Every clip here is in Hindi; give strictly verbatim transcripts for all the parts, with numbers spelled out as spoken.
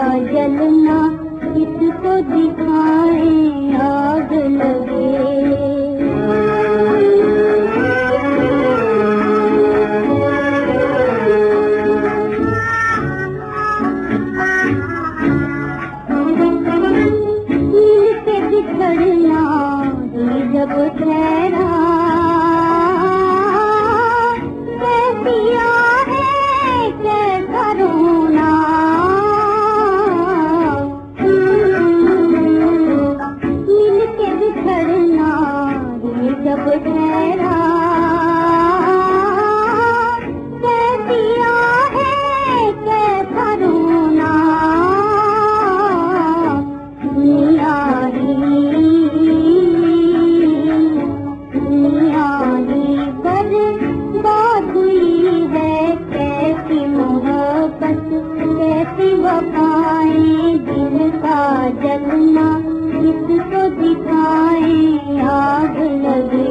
जलना किसको दिखाएं आग लगे। मिलके बिछड़ना ही जब ठहरा कैसिया है कैसा रोना। मिलके बिछड़ना ही जब ठहरा कैसिया है कैसा रोना। दुनिया बर्बाद हुई है कैसी मोहब्बत कैसी वफाएं। दिल का जलना किसको दिखाएं आग लगे।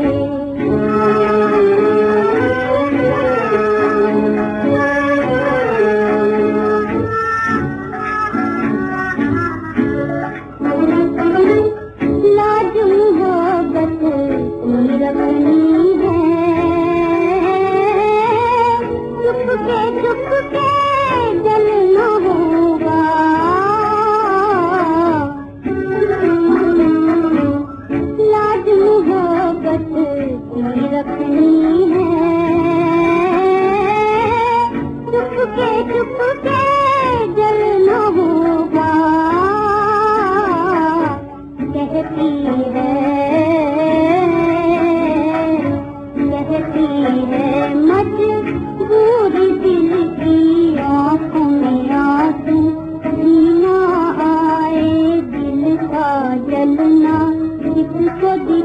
लाज मोहब्बत कोई रखनी है चुपके चुपके जलना होगा। लाज मोहब्बत कोई रखनी है चुपके चुपके जलना होगा। कहती है कहती है मजबूर दिल की आँखों में आंसू जीना आए। दिल का जलना किसको